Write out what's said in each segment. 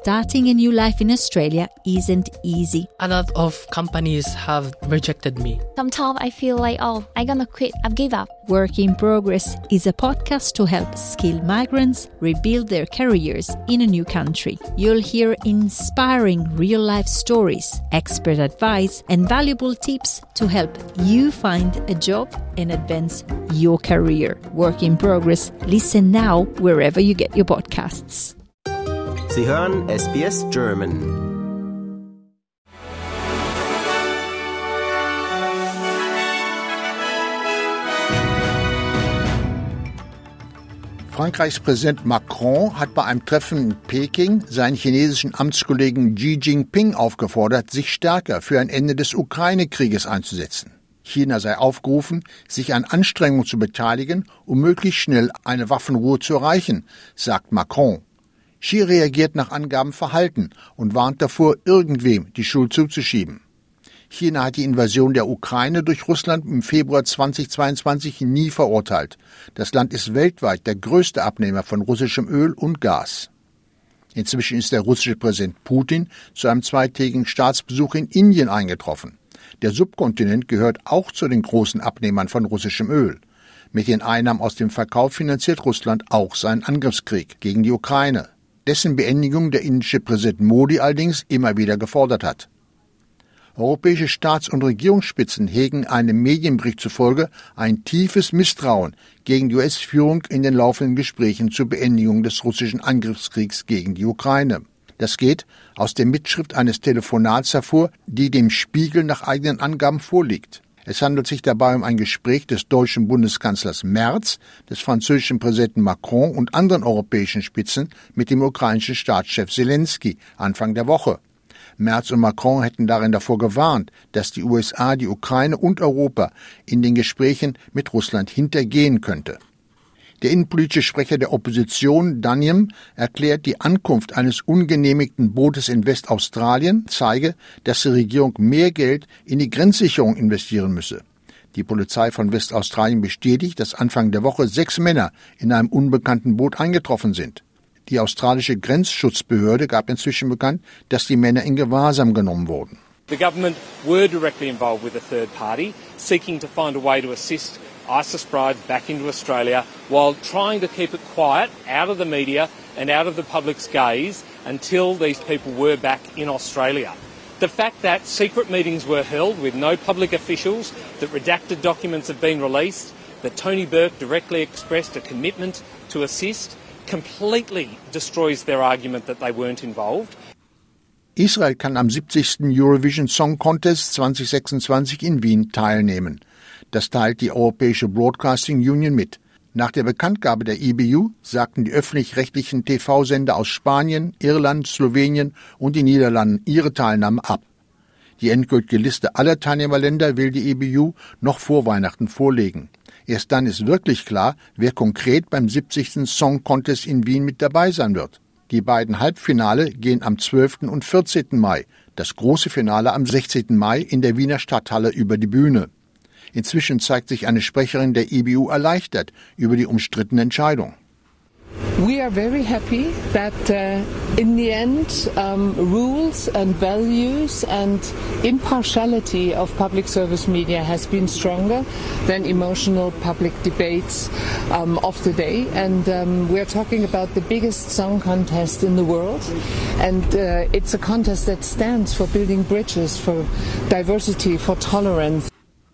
starting a new life in Australia isn't easy. A lot of companies have rejected me. Sometimes I feel like, I'm gonna quit, I've given up. Work in Progress is a podcast to help skilled migrants rebuild their careers in a new country. You'll hear inspiring real-life stories, expert advice, and valuable tips to help you find a job and advance your career. Work in Progress. Listen now wherever you get your podcasts. Sie hören SBS German. Frankreichs Präsident Macron hat bei einem Treffen in Peking seinen chinesischen Amtskollegen Xi Jinping aufgefordert, sich stärker für ein Ende des Ukraine-Krieges einzusetzen. China sei aufgerufen, sich an Anstrengungen zu beteiligen, um möglichst schnell eine Waffenruhe zu erreichen, sagt Macron. Xi reagiert nach Angaben verhalten und warnt davor, irgendwem die Schuld zuzuschieben. China hat die Invasion der Ukraine durch Russland im Februar 2022 nie verurteilt. Das Land ist weltweit der größte Abnehmer von russischem Öl und Gas. Inzwischen ist der russische Präsident Putin zu einem zweitägigen Staatsbesuch in Indien eingetroffen. Der Subkontinent gehört auch zu den großen Abnehmern von russischem Öl. Mit den Einnahmen aus dem Verkauf finanziert Russland auch seinen Angriffskrieg gegen die Ukraine, dessen Beendigung der indische Präsident Modi allerdings immer wieder gefordert hat. Europäische Staats- und Regierungsspitzen hegen einem Medienbericht zufolge ein tiefes Misstrauen gegen die US-Führung in den laufenden Gesprächen zur Beendigung des russischen Angriffskriegs gegen die Ukraine. Das geht aus der Mitschrift eines Telefonats hervor, die dem Spiegel nach eigenen Angaben vorliegt. Es handelt sich dabei um ein Gespräch des deutschen Bundeskanzlers Merz, des französischen Präsidenten Macron und anderen europäischen Spitzen mit dem ukrainischen Staatschef Zelensky Anfang der Woche. Merz und Macron hätten darin davor gewarnt, dass die USA die Ukraine und Europa in den Gesprächen mit Russland hintergehen könnte. Der innenpolitische Sprecher der Opposition, Danyam, erklärt, die Ankunft eines ungenehmigten Bootes in Westaustralien zeige, dass die Regierung mehr Geld in die Grenzsicherung investieren müsse. Die Polizei von Westaustralien bestätigt, dass Anfang der Woche 6 Männer in einem unbekannten Boot eingetroffen sind. Die australische Grenzschutzbehörde gab inzwischen bekannt, dass die Männer in Gewahrsam genommen wurden. The government were directly involved with a third party, seeking to find a way to assist ISIS brides back into Australia while trying to keep it quiet, out of the media and out of the public's gaze until these people were back in Australia. The fact that secret meetings were held with no public officials, that redacted documents have been released, that Tony Burke directly expressed a commitment to assist, completely destroys their argument that they weren't involved. Israel kann am 70. Eurovision Song Contest 2026 in Wien teilnehmen. Das teilt die Europäische Broadcasting Union mit. Nach der Bekanntgabe der EBU sagten die öffentlich-rechtlichen TV-Sender aus Spanien, Irland, Slowenien und den Niederlanden ihre Teilnahme ab. Die endgültige Liste aller Teilnehmerländer will die EBU noch vor Weihnachten vorlegen. Erst dann ist wirklich klar, wer konkret beim 70. Song Contest in Wien mit dabei sein wird. Die beiden Halbfinale gehen am 12. und 14. Mai, das große Finale am 16. Mai in der Wiener Stadthalle über die Bühne. Inzwischen zeigt sich eine Sprecherin der EBU erleichtert über die umstrittene Entscheidung. We are very happy that in the end rules and values and impartiality of public service media has been stronger than emotional public debates of the day, and we are talking about the biggest song contest in the world, and it's a contest that stands for building bridges, for diversity, for tolerance.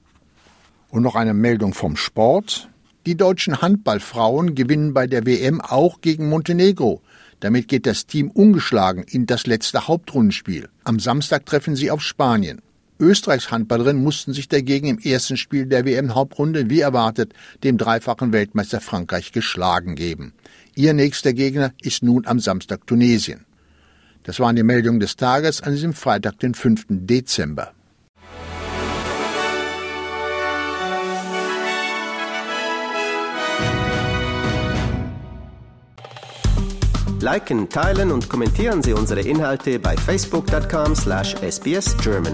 Und noch eine Meldung vom Sport. Die deutschen Handballfrauen gewinnen bei der WM auch gegen Montenegro. Damit geht das Team ungeschlagen in das letzte Hauptrundenspiel. Am Samstag treffen sie auf Spanien. Österreichs Handballerinnen mussten sich dagegen im ersten Spiel der WM-Hauptrunde, wie erwartet, dem dreifachen Weltmeister Frankreich geschlagen geben. Ihr nächster Gegner ist nun am Samstag Tunesien. Das waren die Meldungen des Tages an diesem Freitag, den 5. Dezember. Liken, teilen und kommentieren Sie unsere Inhalte bei facebook.com/sbsgerman.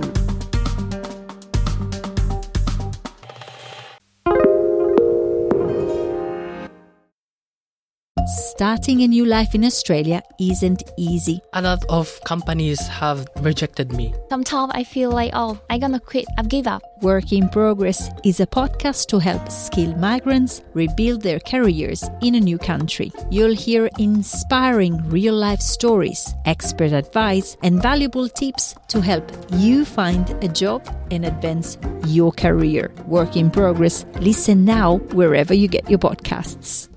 Starting a new life in Australia isn't easy. A lot of companies have rejected me. Sometimes I feel like, I'm gonna quit. I've given up. Work in Progress is a podcast to help skilled migrants rebuild their careers in a new country. You'll hear inspiring real-life stories, expert advice, and valuable tips to help you find a job and advance your career. Work in Progress. Listen now wherever you get your podcasts.